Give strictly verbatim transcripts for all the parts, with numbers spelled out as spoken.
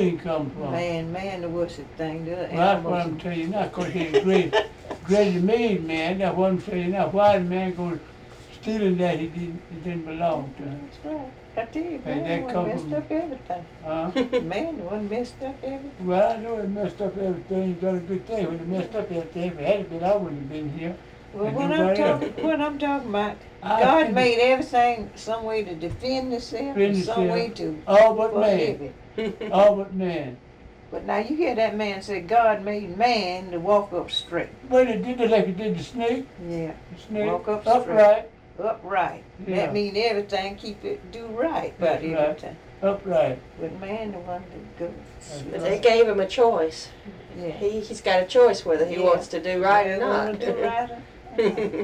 stealing come from? Man, man, the worst thing. The Well, that's what I'm telling you now, because he's great, great made man. That's what I'm telling you now. Why the man goes stealing that he didn't, he didn't belong to? That's right. I tell you, And man, that the come one messed from- up everything. Huh? Man, the one messed up everything. Well, I know it messed up everything. He done a good thing. When he messed up everything, if it hadn't been, I wouldn't have been here. Well, And what do I'm what else? talking, what I'm talking about, I God think made everything some way to defend itself, Defend and some itself. way to All but man. prohibit. All but man. But now you hear that man say God made man to walk up straight. Well, he did it like he did the snake. Yeah, The snake. Walk up straight. Upright. upright. Yeah. That means everything keep it do right about That's right. everything. Upright. But man, the one that goes. That's But right. they gave him a choice. Yeah. He, he's got a choice whether he Yeah. wants to do right or Whether he wanna not. Do right or Yeah.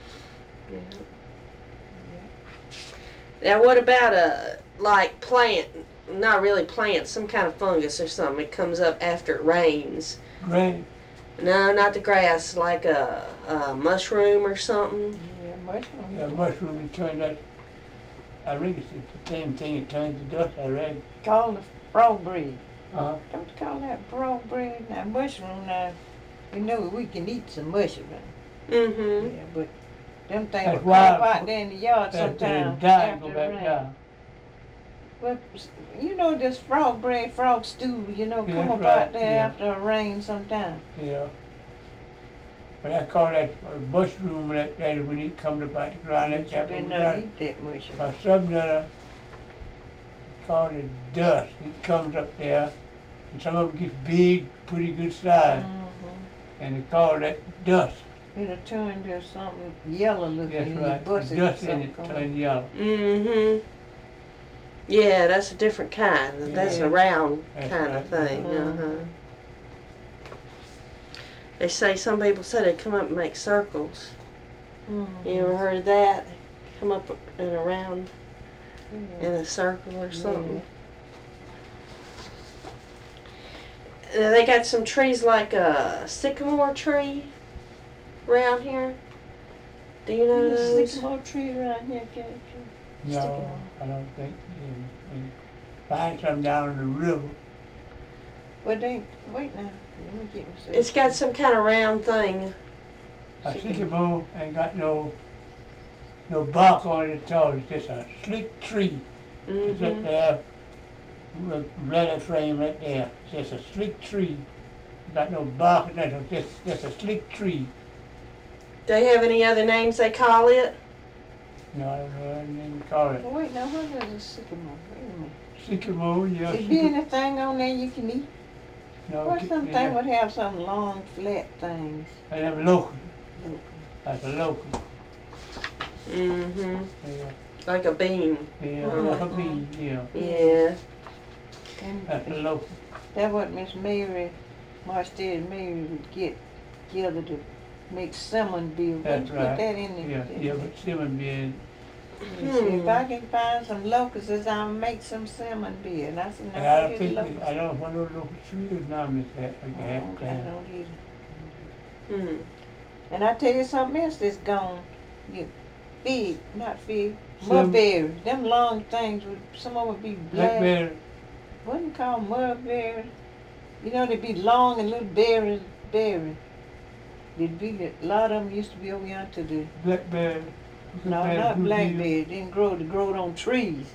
Now, what about a like plant? Not really plant, some kind of fungus or something. It comes up after it rains. Great. No, not the grass, like a, a mushroom or something. yeah, mushroom. Yeah, mushroom, it turned out, I reckon it's the same thing, it turns to dust, I reckon. Call the frog breed. Uh-huh. Don't you call that frog bread? Now mushroom now, you know we can eat some mushroom. Mm-hmm. Yeah, but them things That's will why come out there in the yard That they sometimes die and after go the back rain. down. But you know this frog bread, frog stew, you know, Yeah, come up right, out there yeah. after a rain sometime. Yeah. But I call that uh, mushroom, that, that when it comes up out the ground, that You got better to not be eat that mushroom. or something that uh, called it dust. It comes up there, and some of them get big, pretty good size, Mhm. and they call that dust. It'll turn to something yellow looking That's and you right. bust The it dust in something it come turns yellow. Mm-hmm. Yeah, that's a different kind. That's Yeah. a round That's kind right. of thing. Mhm. Uh-huh. They say, some people say they come up and make circles. Mhm. You ever heard of that? Come up in a round, Yeah. in a circle or Yeah. something. Uh, they got some trees like a sycamore tree around here. Do you know There's a those? sycamore tree around here, Kathy. No, I don't think. You can find some down in the river. But they, wait now, let me get myself. It's got some kind of round thing. A sycamore ain't got no no bark on it at all. It's just a slick tree. It's up Mm-hmm. there, with leather frame right there. It's just a slick tree. Got no bark or nothing. Just just a slick tree. They have any other names they call it? No, I don't know what name to call it. Well, wait now, what is a sycamore? Wait a minute. Sycamore, yeah. Is there sycamore. anything on there you can eat? No, What it- something yeah. would have some long, flat things? I have local. Look. That's a local. Mm-hmm. Yeah, Like a bean. yeah, Mhm. like a bee, yeah. Yeah. And That's a local. that what Miss Mary, Marstead Mary would get together to make salmon beer. That's Put right. that in Yeah, there. yeah, but cinnamon beer. She said, if Hmm. I can find some locusts, I'll make some salmon beer. And I said, And no, I what don't is think, locusts? I don't know what those local trees now, Miss Hat, I I can have don't, I time. don't either. Hmm. And I tell you something else that's gone. You fig, not fig, Some- mulberry. Them long things would some of them would be black. Blackberry, Wasn't called mulberry. You know they'd be long and little berries, berry. They'd be a lot of them used to be over yonder to the blackberry. no, blackberry, not blue blackberry. It didn't grow. They growed on trees.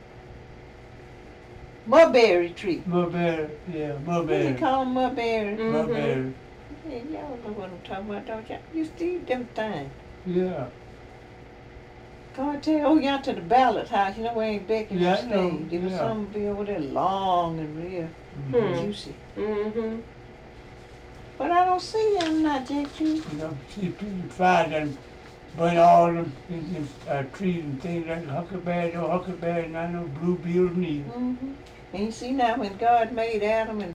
Mulberry tree. deal. Mulberry, yeah, What do mulberry. you call them mulberry? Mhm. Mulberry, Hey, y'all know what I'm talking about, don't y'all? You used to eat them things. yeah. Come tell you, oh, y'all to the ballot house. You know where ain't Becky Yeah, I stayed. know, There was yeah. some be over there long and real Hmm. juicy. Mm-hmm. But I don't see them not, J Q. You know, see people find them, burn all them, them, them uh, trees and things like huckleberry, no huckleberry, not no bluebills neither. Mm-hmm. And you see now when God made Adam and